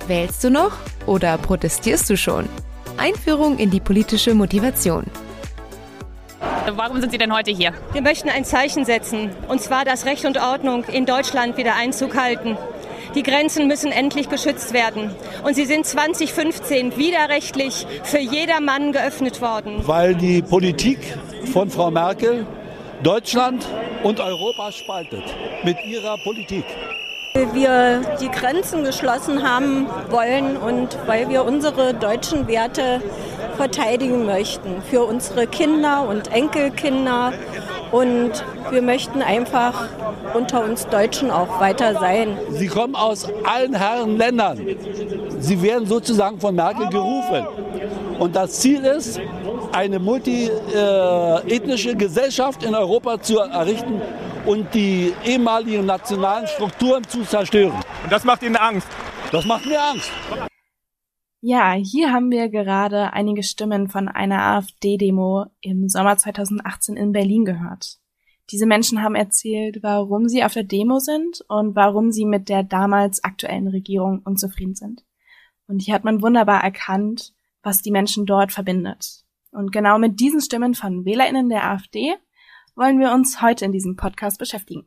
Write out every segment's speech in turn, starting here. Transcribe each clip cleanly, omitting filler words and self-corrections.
Wählst du noch oder protestierst du schon? Einführung in die politische Motivation. Warum sind Sie denn heute hier? Wir möchten ein Zeichen setzen, und zwar, dass Recht und Ordnung in Deutschland wieder Einzug halten. Die Grenzen müssen endlich geschützt werden. Und sie sind 2015 widerrechtlich für jedermann geöffnet worden. Weil die Politik von Frau Merkel Deutschland und Europa spaltet mit ihrer Politik. Wir die Grenzen geschlossen haben wollen und weil wir unsere deutschen Werte verteidigen möchten für unsere Kinder und Enkelkinder. Und wir möchten einfach unter uns Deutschen auch weiter sein. Sie kommen aus allen Herren Ländern. Sie werden sozusagen von Merkel gerufen. Und das Ziel ist, eine multiethnische Gesellschaft in Europa zu errichten und die ehemaligen nationalen Strukturen zu zerstören. Und das macht Ihnen Angst? Das macht mir Angst. Ja, hier haben wir gerade einige Stimmen von einer AfD-Demo im Sommer 2018 in Berlin gehört. Diese Menschen haben erzählt, warum sie auf der Demo sind und warum sie mit der damals aktuellen Regierung unzufrieden sind. Und hier hat man wunderbar erkannt, was die Menschen dort verbindet. Und genau mit diesen Stimmen von WählerInnen der AfD wollen wir uns heute in diesem Podcast beschäftigen.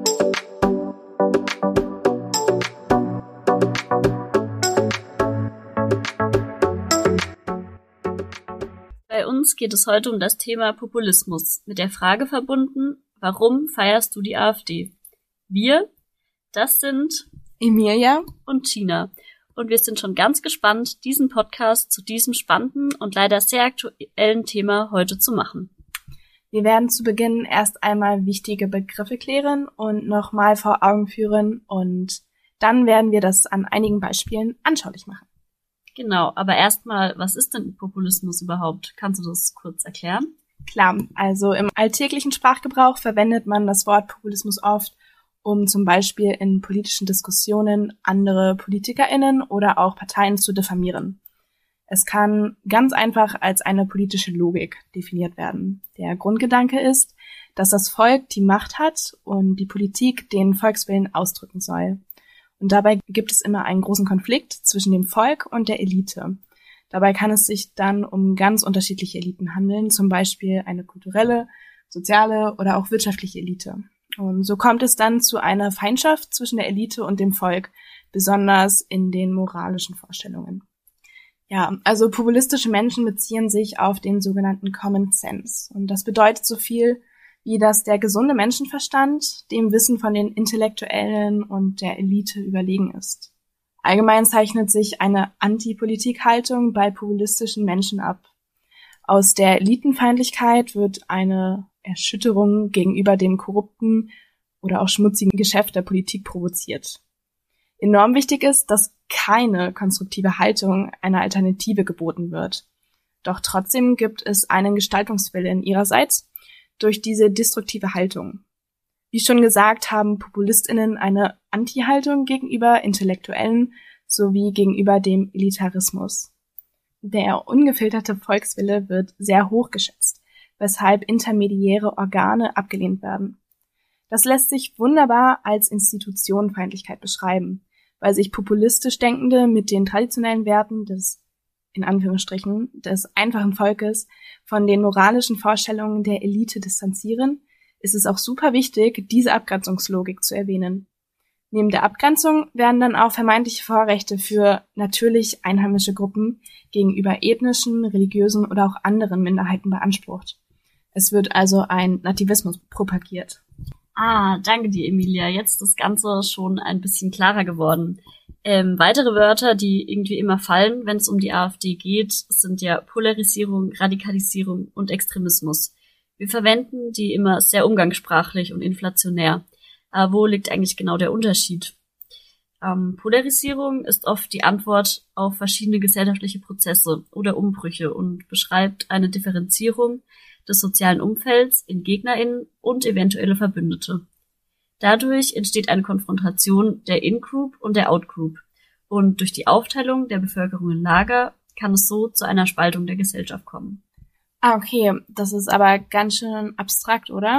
Bei uns geht es heute um das Thema Populismus, mit der Frage verbunden, warum feierst du die AfD? Wir, das sind Emilia und Tina. Und wir sind schon ganz gespannt, diesen Podcast zu diesem spannenden und leider sehr aktuellen Thema heute zu machen. Wir werden zu Beginn erst einmal wichtige Begriffe klären und nochmal vor Augen führen und dann werden wir das an einigen Beispielen anschaulich machen. Genau, aber erstmal, was ist denn Populismus überhaupt? Kannst du das kurz erklären? Klar, also im alltäglichen Sprachgebrauch verwendet man das Wort Populismus oft, um zum Beispiel in politischen Diskussionen andere PolitikerInnen oder auch Parteien zu diffamieren. Es kann ganz einfach als eine politische Logik definiert werden. Der Grundgedanke ist, dass das Volk die Macht hat und die Politik den Volkswillen ausdrücken soll. Und dabei gibt es immer einen großen Konflikt zwischen dem Volk und der Elite. Dabei kann es sich dann um ganz unterschiedliche Eliten handeln, zum Beispiel eine kulturelle, soziale oder auch wirtschaftliche Elite. Und so kommt es dann zu einer Feindschaft zwischen der Elite und dem Volk, besonders in den moralischen Vorstellungen. Ja, also populistische Menschen beziehen sich auf den sogenannten Common Sense. Und das bedeutet so viel, wie dass der gesunde Menschenverstand dem Wissen von den Intellektuellen und der Elite überlegen ist. Allgemein zeichnet sich eine Antipolitik-Haltung bei populistischen Menschen ab. Aus der Elitenfeindlichkeit wird eine Erschütterung gegenüber dem korrupten oder auch schmutzigen Geschäft der Politik provoziert. Enorm wichtig ist, dass keine konstruktive Haltung einer Alternative geboten wird. Doch trotzdem gibt es einen Gestaltungswillen ihrerseits durch diese destruktive Haltung. Wie schon gesagt, haben PopulistInnen eine Anti-Haltung gegenüber Intellektuellen sowie gegenüber dem Elitarismus. Der ungefilterte Volkswille wird sehr hoch geschätzt, weshalb intermediäre Organe abgelehnt werden. Das lässt sich wunderbar als Institutionenfeindlichkeit beschreiben, weil sich populistisch Denkende mit den traditionellen Werten des, in Anführungsstrichen, des einfachen Volkes von den moralischen Vorstellungen der Elite distanzieren, ist es auch super wichtig, diese Abgrenzungslogik zu erwähnen. Neben der Abgrenzung werden dann auch vermeintliche Vorrechte für natürlich einheimische Gruppen gegenüber ethnischen, religiösen oder auch anderen Minderheiten beansprucht. Es wird also ein Nativismus propagiert. Danke dir, Emilia. Jetzt ist das Ganze schon ein bisschen klarer geworden. Weitere Wörter, die irgendwie immer fallen, wenn es um die AfD geht, sind ja Polarisierung, Radikalisierung und Extremismus. Wir verwenden die immer sehr umgangssprachlich und inflationär. Aber wo liegt eigentlich genau der Unterschied? Polarisierung ist oft die Antwort auf verschiedene gesellschaftliche Prozesse oder Umbrüche und beschreibt eine Differenzierung des sozialen Umfelds in GegnerInnen und eventuelle Verbündete. Dadurch entsteht eine Konfrontation der In-Group und der Out-Group. Und durch die Aufteilung der Bevölkerung in Lager kann es so zu einer Spaltung der Gesellschaft kommen. Okay, das ist aber ganz schön abstrakt, oder?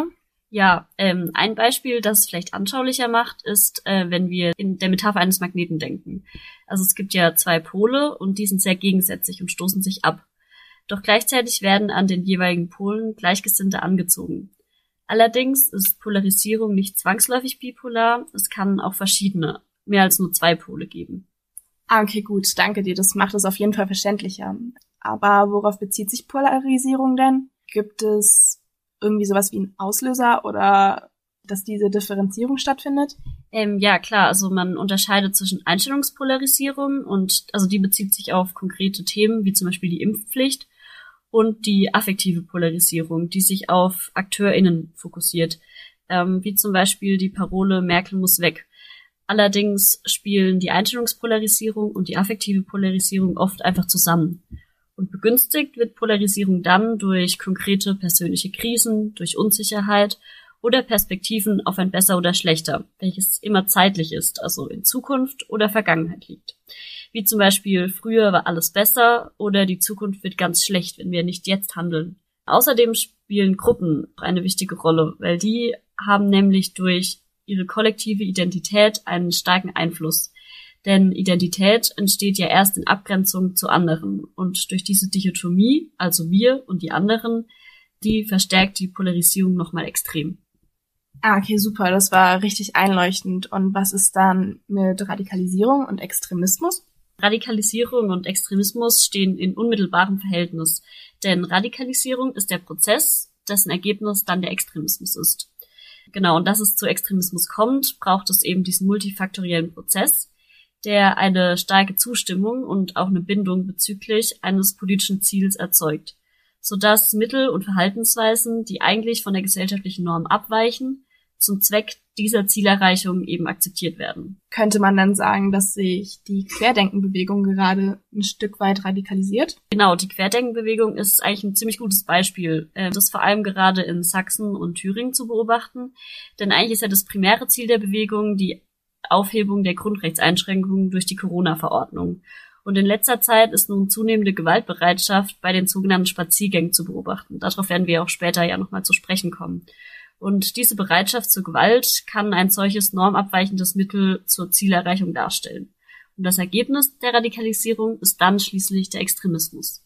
Ja, ein Beispiel, das es vielleicht anschaulicher macht, ist, wenn wir in der Metapher eines Magneten denken. Also es gibt ja zwei Pole und die sind sehr gegensätzlich und stoßen sich ab. Doch gleichzeitig werden an den jeweiligen Polen Gleichgesinnte angezogen. Allerdings ist Polarisierung nicht zwangsläufig bipolar, es kann auch verschiedene, mehr als nur zwei Pole geben. Okay, gut, danke dir, das macht es auf jeden Fall verständlicher. Aber worauf bezieht sich Polarisierung denn? Gibt es irgendwie sowas wie ein Auslöser oder dass diese Differenzierung stattfindet? Ja, klar, also man unterscheidet zwischen Einstellungspolarisierung und, also die bezieht sich auf konkrete Themen, wie zum Beispiel die Impfpflicht, und die affektive Polarisierung, die sich auf AkteurInnen fokussiert, wie zum Beispiel die Parole Merkel muss weg. Allerdings spielen die Einstellungspolarisierung und die affektive Polarisierung oft einfach zusammen. Und begünstigt wird Polarisierung dann durch konkrete persönliche Krisen, durch Unsicherheit oder Perspektiven auf ein Besser oder Schlechter, welches immer zeitlich ist, also in Zukunft oder Vergangenheit liegt. Wie zum Beispiel, früher war alles besser oder die Zukunft wird ganz schlecht, wenn wir nicht jetzt handeln. Außerdem spielen Gruppen eine wichtige Rolle, weil die haben nämlich durch ihre kollektive Identität einen starken Einfluss. Denn Identität entsteht ja erst in Abgrenzung zu anderen. Und durch diese Dichotomie, also wir und die anderen, die verstärkt die Polarisierung nochmal extrem. Okay, super, das war richtig einleuchtend. Und was ist dann mit Radikalisierung und Extremismus? Radikalisierung und Extremismus stehen in unmittelbarem Verhältnis. Denn Radikalisierung ist der Prozess, dessen Ergebnis dann der Extremismus ist. Genau, und dass es zu Extremismus kommt, braucht es eben diesen multifaktoriellen Prozess, der eine starke Zustimmung und auch eine Bindung bezüglich eines politischen Ziels erzeugt, sodass Mittel und Verhaltensweisen, die eigentlich von der gesellschaftlichen Norm abweichen, zum Zweck dieser Zielerreichung eben akzeptiert werden. Könnte man dann sagen, dass sich die Querdenkenbewegung gerade ein Stück weit radikalisiert? Genau, die Querdenkenbewegung ist eigentlich ein ziemlich gutes Beispiel. Das vor allem gerade in Sachsen und Thüringen zu beobachten. Denn eigentlich ist ja das primäre Ziel der Bewegung die Aufhebung der Grundrechtseinschränkungen durch die Corona-Verordnung. Und in letzter Zeit ist nun zunehmende Gewaltbereitschaft bei den sogenannten Spaziergängen zu beobachten. Darauf werden wir auch später ja nochmal zu sprechen kommen. Und diese Bereitschaft zur Gewalt kann ein solches normabweichendes Mittel zur Zielerreichung darstellen. Und das Ergebnis der Radikalisierung ist dann schließlich der Extremismus.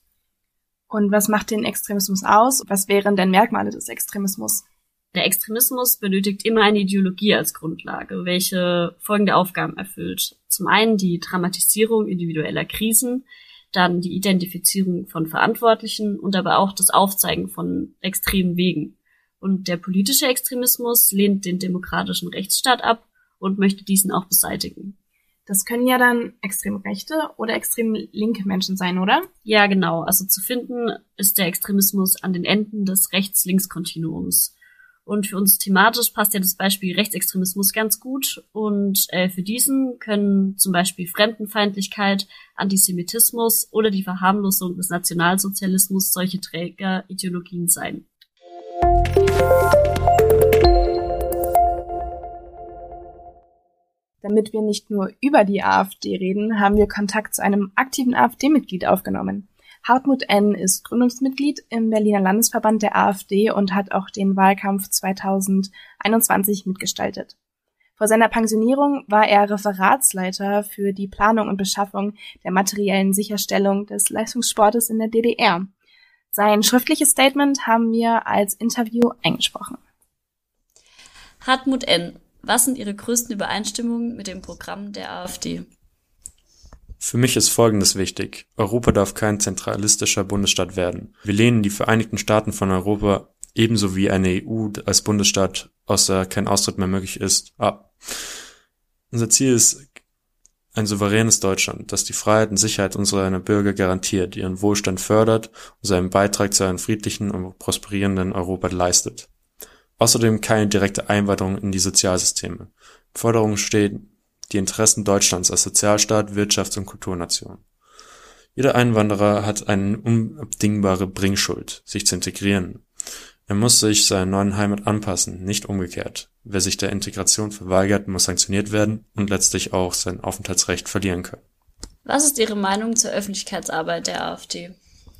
Und was macht den Extremismus aus? Was wären denn Merkmale des Extremismus? Der Extremismus benötigt immer eine Ideologie als Grundlage, welche folgende Aufgaben erfüllt. Zum einen die Dramatisierung individueller Krisen, dann die Identifizierung von Verantwortlichen und aber auch das Aufzeigen von extremen Wegen. Und der politische Extremismus lehnt den demokratischen Rechtsstaat ab und möchte diesen auch beseitigen. Das können ja dann extrem rechte oder extrem linke Menschen sein, oder? Ja, genau. Also zu finden ist der Extremismus an den Enden des Rechts-Links-Kontinuums. Und für uns thematisch passt ja das Beispiel Rechtsextremismus ganz gut. Und für diesen können zum Beispiel Fremdenfeindlichkeit, Antisemitismus oder die Verharmlosung des Nationalsozialismus solche Trägerideologien sein. Damit wir nicht nur über die AfD reden, haben wir Kontakt zu einem aktiven AfD-Mitglied aufgenommen. Hartmut N. ist Gründungsmitglied im Berliner Landesverband der AfD und hat auch den Wahlkampf 2021 mitgestaltet. Vor seiner Pensionierung war er Referatsleiter für die Planung und Beschaffung der materiellen Sicherstellung des Leistungssportes in der DDR. Sein schriftliches Statement haben wir als Interview eingesprochen. Hartmut N., was sind Ihre größten Übereinstimmungen mit dem Programm der AfD? Für mich ist Folgendes wichtig. Europa darf kein zentralistischer Bundesstaat werden. Wir lehnen die Vereinigten Staaten von Europa ebenso wie eine EU als Bundesstaat, aus der kein Austritt mehr möglich ist, ab. Unser Ziel ist ein souveränes Deutschland, das die Freiheit und Sicherheit unserer Bürger garantiert, ihren Wohlstand fördert und seinen Beitrag zu einem friedlichen und prosperierenden Europa leistet. Außerdem keine direkte Einwanderung in die Sozialsysteme. Im Forderung stehen die Interessen Deutschlands als Sozialstaat, Wirtschafts- und Kulturnation. Jeder Einwanderer hat eine unabdingbare Bringschuld, sich zu integrieren. Er muss sich seiner neuen Heimat anpassen, nicht umgekehrt. Wer sich der Integration verweigert, muss sanktioniert werden und letztlich auch sein Aufenthaltsrecht verlieren können. Was ist Ihre Meinung zur Öffentlichkeitsarbeit der AfD?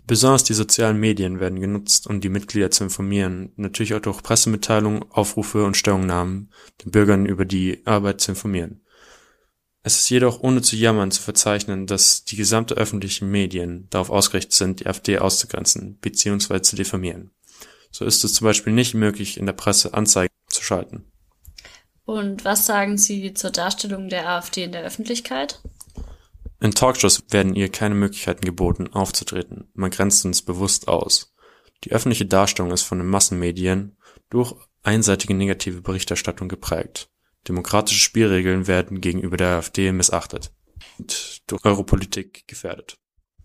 Besonders die sozialen Medien werden genutzt, um die Mitglieder zu informieren, natürlich auch durch Pressemitteilungen, Aufrufe und Stellungnahmen, den Bürgern über die Arbeit zu informieren. Es ist jedoch ohne zu jammern zu verzeichnen, dass die gesamte öffentlichen Medien darauf ausgerichtet sind, die AfD auszugrenzen bzw. zu diffamieren. So ist es zum Beispiel nicht möglich, in der Presse Anzeigen zu schalten. Und was sagen Sie zur Darstellung der AfD in der Öffentlichkeit? In Talkshows werden ihr keine Möglichkeiten geboten, aufzutreten. Man grenzt uns bewusst aus. Die öffentliche Darstellung ist von den Massenmedien durch einseitige negative Berichterstattung geprägt. Demokratische Spielregeln werden gegenüber der AfD missachtet und durch Europolitik gefährdet.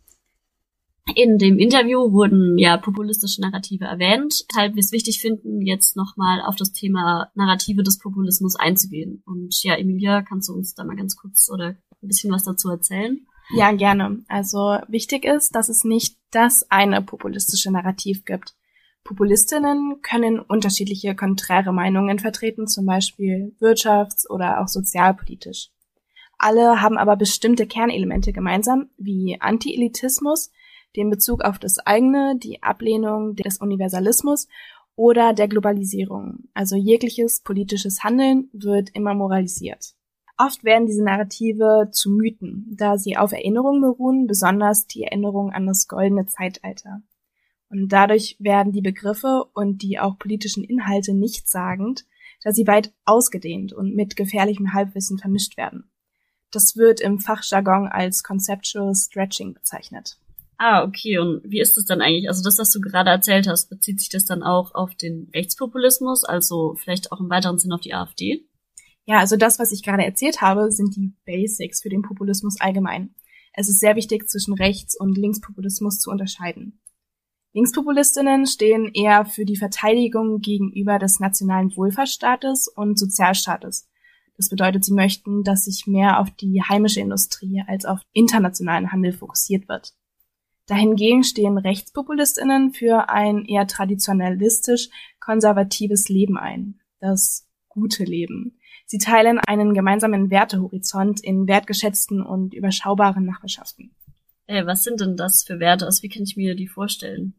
In dem Interview wurden ja populistische Narrative erwähnt, weshalb wir es wichtig finden, jetzt nochmal auf das Thema Narrative des Populismus einzugehen. Und ja, Emilia, kannst du uns da mal ganz kurz oder ein bisschen was dazu erzählen? Ja, gerne. Also wichtig ist, dass es nicht das eine populistische Narrativ gibt. Populistinnen können unterschiedliche konträre Meinungen vertreten, zum Beispiel wirtschafts- oder auch sozialpolitisch. Alle haben aber bestimmte Kernelemente gemeinsam, wie Anti-Elitismus, den Bezug auf das eigene, die Ablehnung des Universalismus oder der Globalisierung. Also jegliches politisches Handeln wird immer moralisiert. Oft werden diese Narrative zu Mythen, da sie auf Erinnerungen beruhen, besonders die Erinnerung an das goldene Zeitalter. Und dadurch werden die Begriffe und die auch politischen Inhalte nichtssagend, da sie weit ausgedehnt und mit gefährlichem Halbwissen vermischt werden. Das wird im Fachjargon als Conceptual Stretching bezeichnet. Ah, okay. Und wie ist es dann eigentlich? Also das, was du gerade erzählt hast, bezieht sich das dann auch auf den Rechtspopulismus, also vielleicht auch im weiteren Sinn auf die AfD? Ja, also das, was ich gerade erzählt habe, sind die Basics für den Populismus allgemein. Es ist sehr wichtig, zwischen Rechts- und Linkspopulismus zu unterscheiden. Linkspopulistinnen stehen eher für die Verteidigung gegenüber des nationalen Wohlfahrtsstaates und Sozialstaates. Das bedeutet, sie möchten, dass sich mehr auf die heimische Industrie als auf internationalen Handel fokussiert wird. Dahingegen stehen Rechtspopulistinnen für ein eher traditionalistisch-konservatives Leben ein, das gute Leben. Sie teilen einen gemeinsamen Wertehorizont in wertgeschätzten und überschaubaren Nachbarschaften. Was sind denn das für Werte? Also wie kann ich mir die vorstellen?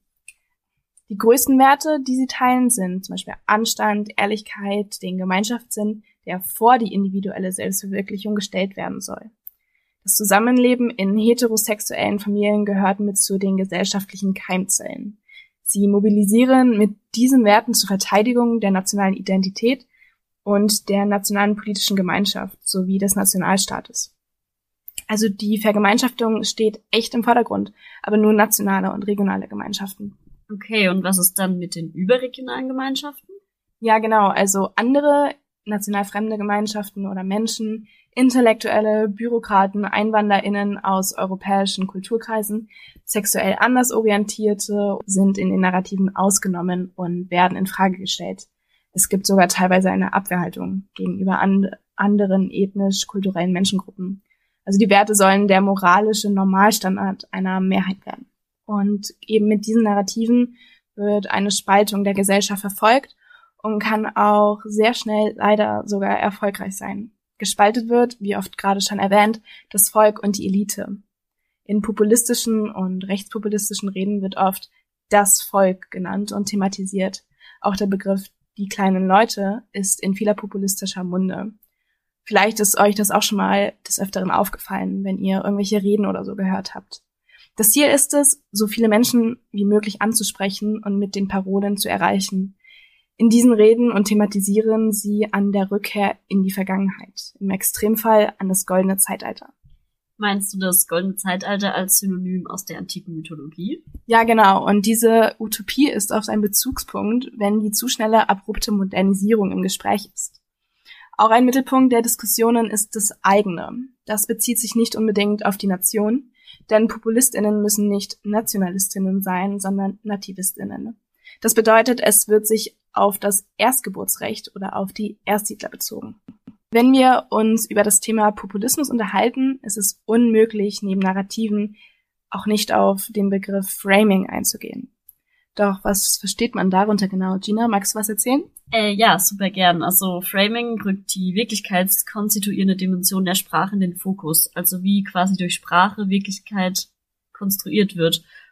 Die größten Werte, die sie teilen, sind zum Beispiel Anstand, Ehrlichkeit, den Gemeinschaftssinn, der vor die individuelle Selbstverwirklichung gestellt werden soll. Das Zusammenleben in heterosexuellen Familien gehört mit zu den gesellschaftlichen Keimzellen. Sie mobilisieren mit diesen Werten zur Verteidigung der nationalen Identität und der nationalen politischen Gemeinschaft sowie des Nationalstaates. Also die Vergemeinschaftung steht echt im Vordergrund, aber nur nationale und regionale Gemeinschaften. Okay, und was ist dann mit den überregionalen Gemeinschaften? Ja, genau, also andere national fremde Gemeinschaften oder Menschen, Intellektuelle, Bürokraten, EinwanderInnen aus europäischen Kulturkreisen, sexuell anders orientierte sind in den Narrativen ausgenommen und werden in Frage gestellt. Es gibt sogar teilweise eine Abwehrhaltung gegenüber anderen ethnisch-kulturellen Menschengruppen. Also die Werte sollen der moralische Normalstandard einer Mehrheit werden. Und eben mit diesen Narrativen wird eine Spaltung der Gesellschaft verfolgt und kann auch sehr schnell leider sogar erfolgreich sein. Gespaltet wird, wie oft gerade schon erwähnt, das Volk und die Elite. In populistischen und rechtspopulistischen Reden wird oft das Volk genannt und thematisiert. Auch der Begriff die kleinen Leute ist in vieler populistischer Munde. Vielleicht ist euch das auch schon mal des Öfteren aufgefallen, wenn ihr irgendwelche Reden oder so gehört habt. Das Ziel ist es, so viele Menschen wie möglich anzusprechen und mit den Parolen zu erreichen. In diesen Reden und thematisieren sie an der Rückkehr in die Vergangenheit, im Extremfall an das goldene Zeitalter. Meinst du das goldene Zeitalter als Synonym aus der antiken Mythologie? Ja, genau. Und diese Utopie ist oft ein Bezugspunkt, wenn die zu schnelle, abrupte Modernisierung im Gespräch ist. Auch ein Mittelpunkt der Diskussionen ist das eigene. Das bezieht sich nicht unbedingt auf die Nation, denn PopulistInnen müssen nicht NationalistInnen sein, sondern NativistInnen. Das bedeutet, es wird sich auf das Erstgeburtsrecht oder auf die Erstsiedler bezogen. Wenn wir uns über das Thema Populismus unterhalten, ist es unmöglich, neben Narrativen auch nicht auf den Begriff Framing einzugehen. Doch was versteht man darunter genau? Gina, magst du was erzählen? Ja, super gern. Also Framing rückt die wirklichkeitskonstituierende Dimension der Sprache in den Fokus, also wie quasi durch Sprache Wirklichkeit konstruiert wird.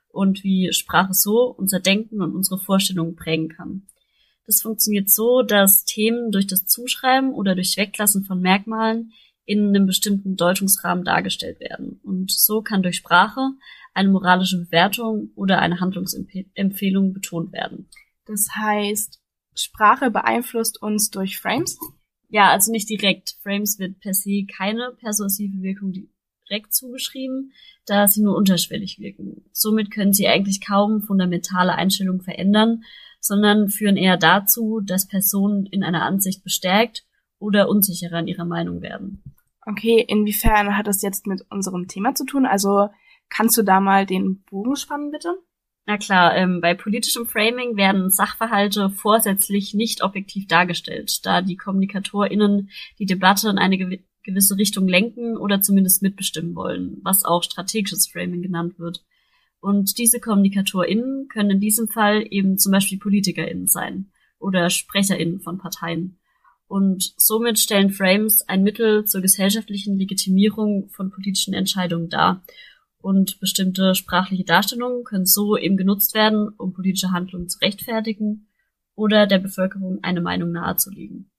und wie Sprache so unser Denken und unsere Vorstellungen prägen kann. Das funktioniert so, dass Themen durch das Zuschreiben oder durch Weglassen von Merkmalen in einem bestimmten Deutungsrahmen dargestellt werden. Und so kann durch Sprache eine moralische Bewertung oder eine Handlungsempfehlung betont werden. Das heißt, Sprache beeinflusst uns durch Frames? Ja, also nicht direkt. Frames wird per se keine persuasive Wirkung direkt zugeschrieben, da sie nur unterschwellig wirken. Somit können sie eigentlich kaum fundamentale Einstellungen verändern, sondern führen eher dazu, dass Personen in einer Ansicht bestärkt oder unsicherer in ihrer Meinung werden. Okay, inwiefern hat das jetzt mit unserem Thema zu tun? Also kannst du da mal den Bogen spannen, bitte? Na klar, bei politischem Framing werden Sachverhalte vorsätzlich nicht objektiv dargestellt, da die KommunikatorInnen die Debatte in eine gewisse Richtung lenken oder zumindest mitbestimmen wollen, was auch strategisches Framing genannt wird. Und diese KommunikatorInnen können in diesem Fall eben zum Beispiel PolitikerInnen sein oder SprecherInnen von Parteien. Und somit stellen Frames ein Mittel zur gesellschaftlichen Legitimierung von politischen Entscheidungen dar. Und bestimmte sprachliche Darstellungen können so eben genutzt werden, um politische Handlungen zu rechtfertigen oder der Bevölkerung eine Meinung nahezulegen.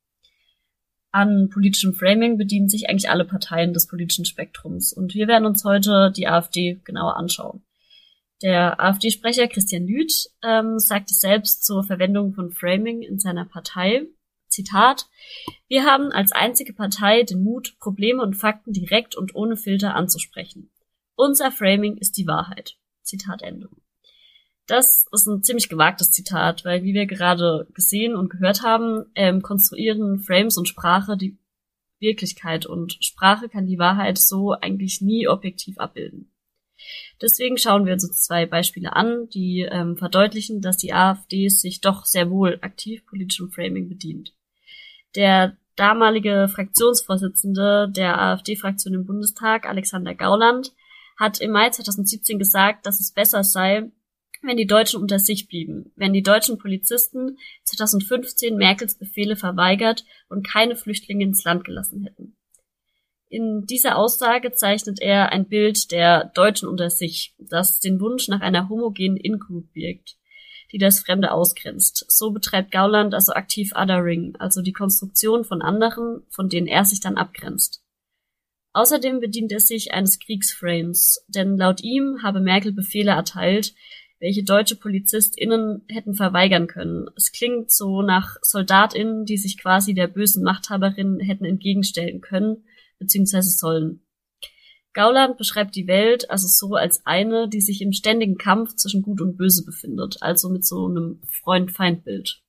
An politischem Framing bedienen sich eigentlich alle Parteien des politischen Spektrums. Und wir werden uns heute die AfD genauer anschauen. Der AfD-Sprecher Christian Lüth sagte selbst zur Verwendung von Framing in seiner Partei, Zitat: Wir haben als einzige Partei den Mut, Probleme und Fakten direkt und ohne Filter anzusprechen. Unser Framing ist die Wahrheit. Zitat Ende. Das ist ein ziemlich gewagtes Zitat, weil, wie wir gerade gesehen und gehört haben, konstruieren Frames und Sprache die Wirklichkeit und Sprache kann die Wahrheit so eigentlich nie objektiv abbilden. Deswegen schauen wir uns 2 Beispiele an, die verdeutlichen, dass die AfD sich doch sehr wohl aktiv politischem Framing bedient. Der damalige Fraktionsvorsitzende der AfD-Fraktion im Bundestag, Alexander Gauland, hat im Mai 2017 gesagt, dass es besser sei, wenn die Deutschen unter sich blieben, wenn die deutschen Polizisten 2015 Merkels Befehle verweigert und keine Flüchtlinge ins Land gelassen hätten. In dieser Aussage zeichnet er ein Bild der Deutschen unter sich, das den Wunsch nach einer homogenen In-Group birgt, die das Fremde ausgrenzt. So betreibt Gauland also aktiv Othering, also die Konstruktion von anderen, von denen er sich dann abgrenzt. Außerdem bedient er sich eines Kriegsframes, denn laut ihm habe Merkel Befehle erteilt, welche deutsche PolizistInnen hätten verweigern können. Es klingt so nach SoldatInnen, die sich quasi der bösen Machthaberin hätten entgegenstellen können, beziehungsweise sollen. Gauland beschreibt die Welt also so als eine, die sich im ständigen Kampf zwischen Gut und Böse befindet, also mit so einem Freund-Feind-Bild.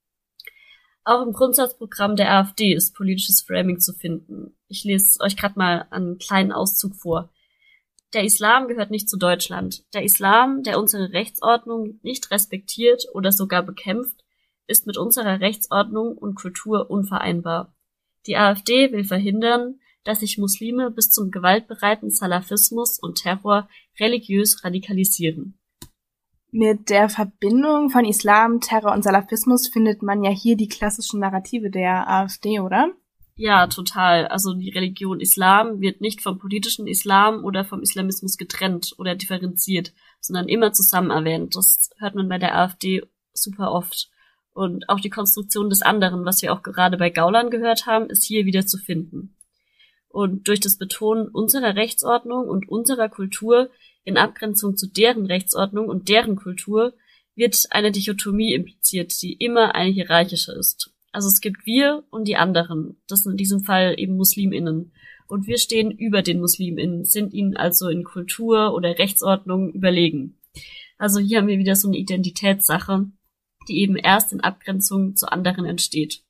Auch im Grundsatzprogramm der AfD ist politisches Framing zu finden. Ich lese euch gerade mal einen kleinen Auszug vor. Der Islam gehört nicht zu Deutschland. Der Islam, der unsere Rechtsordnung nicht respektiert oder sogar bekämpft, ist mit unserer Rechtsordnung und Kultur unvereinbar. Die AfD will verhindern, dass sich Muslime bis zum gewaltbereiten Salafismus und Terror religiös radikalisieren. Mit der Verbindung von Islam, Terror und Salafismus findet man ja hier die klassischen Narrative der AfD, oder? Ja, total. Also die Religion Islam wird nicht vom politischen Islam oder vom Islamismus getrennt oder differenziert, sondern immer zusammen erwähnt. Das hört man bei der AfD super oft. Und auch die Konstruktion des anderen, was wir auch gerade bei Gauland gehört haben, ist hier wieder zu finden. Und durch das Betonen unserer Rechtsordnung und unserer Kultur in Abgrenzung zu deren Rechtsordnung und deren Kultur wird eine Dichotomie impliziert, die immer eine hierarchische ist. Also es gibt wir und die anderen. Das sind in diesem Fall eben MuslimInnen. Und wir stehen über den MuslimInnen, sind ihnen also in Kultur oder Rechtsordnung überlegen. Also hier haben wir wieder so eine Identitätssache, die eben erst in Abgrenzung zu anderen entsteht.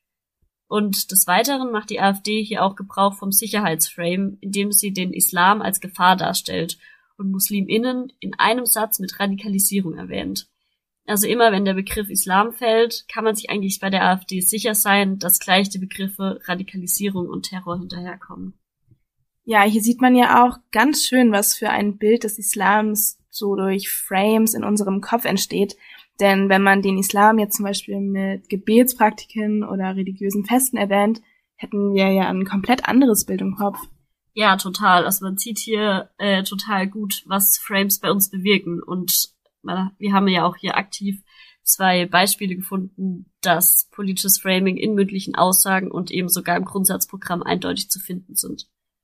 Und des Weiteren macht die AfD hier auch Gebrauch vom Sicherheitsframe, indem sie den Islam als Gefahr darstellt und MuslimInnen in einem Satz mit Radikalisierung erwähnt. Also immer wenn der Begriff Islam fällt, kann man sich eigentlich bei der AfD sicher sein, dass gleich die Begriffe Radikalisierung und Terror hinterherkommen. Ja, hier sieht man ja auch ganz schön, was für ein Bild des Islams so durch Frames in unserem Kopf entsteht. Denn wenn man den Islam jetzt zum Beispiel mit Gebetspraktiken oder religiösen Festen erwähnt, hätten wir ja ein komplett anderes Bild im Kopf. Ja, total. Also man sieht hier total gut, was Frames bei uns bewirken. Und wir haben ja auch hier aktiv 2 Beispiele gefunden, dass politisches Framing in mündlichen Aussagen und eben sogar im Grundsatzprogramm eindeutig zu finden sind.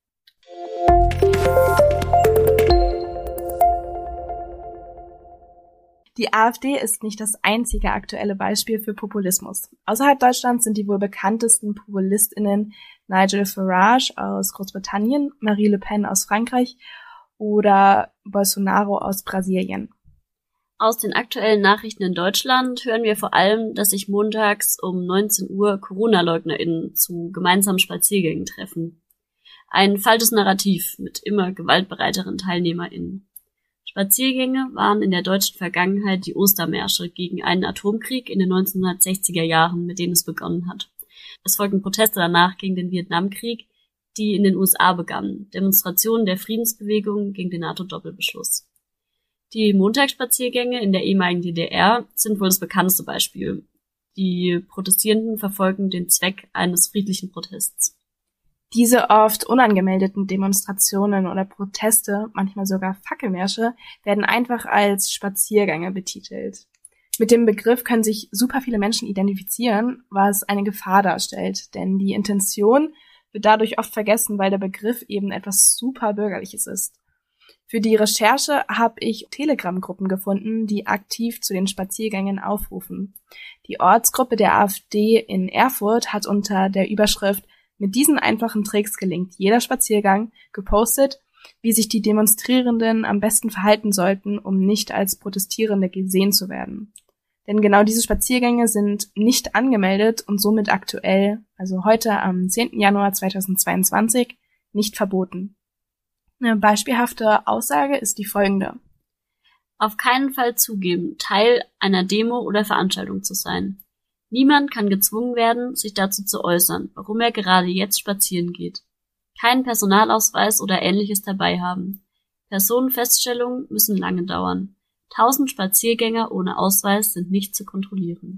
Die AfD ist nicht das einzige aktuelle Beispiel für Populismus. Außerhalb Deutschlands sind die wohl bekanntesten PopulistInnen Nigel Farage aus Großbritannien, Marine Le Pen aus Frankreich oder Bolsonaro aus Brasilien. Aus den aktuellen Nachrichten in Deutschland hören wir vor allem, dass sich montags um 19 Uhr CoronaleugnerInnen zu gemeinsamen Spaziergängen treffen. Ein falsches Narrativ mit immer gewaltbereiteren TeilnehmerInnen. Spaziergänge waren in der deutschen Vergangenheit die Ostermärsche gegen einen Atomkrieg in den 1960er Jahren, mit denen es begonnen hat. Es folgten Proteste danach gegen den Vietnamkrieg, die in den USA begannen, Demonstrationen der Friedensbewegung gegen den NATO-Doppelbeschluss. Die Montagsspaziergänge in der ehemaligen DDR sind wohl das bekannteste Beispiel. Die Protestierenden verfolgen den Zweck eines friedlichen Protests. Diese oft unangemeldeten Demonstrationen oder Proteste, manchmal sogar Fackelmärsche, werden einfach als Spaziergänge betitelt. Mit dem Begriff können sich super viele Menschen identifizieren, was eine Gefahr darstellt, denn die Intention wird dadurch oft vergessen, weil der Begriff eben etwas super Bürgerliches ist. Für die Recherche habe ich Telegram-Gruppen gefunden, die aktiv zu den Spaziergängen aufrufen. Die Ortsgruppe der AfD in Erfurt hat unter der Überschrift „Mit diesen einfachen Tricks gelingt jeder Spaziergang" gepostet, wie sich die Demonstrierenden am besten verhalten sollten, um nicht als Protestierende gesehen zu werden. Denn genau diese Spaziergänge sind nicht angemeldet und somit aktuell, also heute am 10. Januar 2022, nicht verboten. Eine beispielhafte Aussage ist die folgende: Auf keinen Fall zugeben, Teil einer Demo oder Veranstaltung zu sein. Niemand kann gezwungen werden, sich dazu zu äußern, warum er gerade jetzt spazieren geht. Keinen Personalausweis oder Ähnliches dabei haben. Personenfeststellungen müssen lange dauern. 1000 Spaziergänger ohne Ausweis sind nicht zu kontrollieren.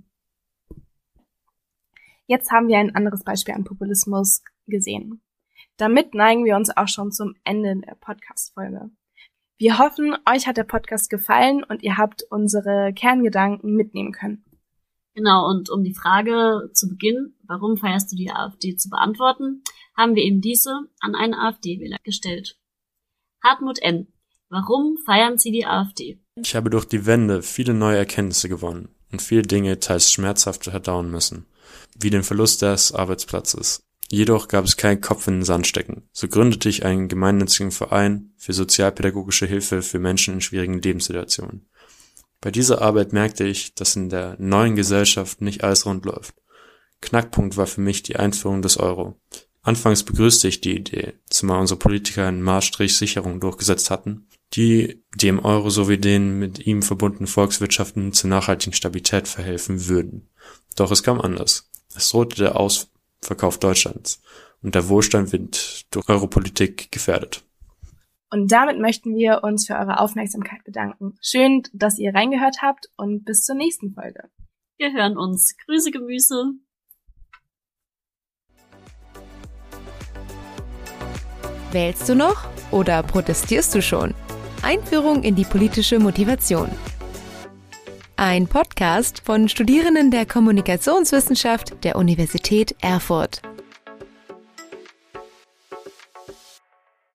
Jetzt haben wir ein anderes Beispiel an Populismus gesehen. Damit neigen wir uns auch schon zum Ende der Podcast-Folge. Wir hoffen, euch hat der Podcast gefallen und ihr habt unsere Kerngedanken mitnehmen können. Genau, und um die Frage zu Beginn, warum feierst du die AfD, zu beantworten, haben wir eben diese an einen AfD-Wähler gestellt. Hartmut N. Warum feiern Sie die AfD? Ich habe durch die Wende viele neue Erkenntnisse gewonnen und viele Dinge teils schmerzhaft verdauen müssen, wie den Verlust des Arbeitsplatzes. Jedoch gab es keinen Kopf in den Sand stecken. So gründete ich einen gemeinnützigen Verein für sozialpädagogische Hilfe für Menschen in schwierigen Lebenssituationen. Bei dieser Arbeit merkte ich, dass in der neuen Gesellschaft nicht alles rund läuft. Knackpunkt war für mich die Einführung des Euro. Anfangs begrüßte ich die Idee, zumal unsere Politiker eine Maastricht-Sicherung durchgesetzt hatten, die dem Euro sowie den mit ihm verbundenen Volkswirtschaften zur nachhaltigen Stabilität verhelfen würden. Doch es kam anders. Es drohte der Ausverkauf Deutschlands und der Wohlstand wird durch Europolitik gefährdet. Und damit möchten wir uns für eure Aufmerksamkeit bedanken. Schön, dass ihr reingehört habt und bis zur nächsten Folge. Wir hören uns. Grüße, Gemüse. Wählst du noch oder protestierst du schon? Einführung in die politische Motivation. Ein Podcast von Studierenden der Kommunikationswissenschaft der Universität Erfurt.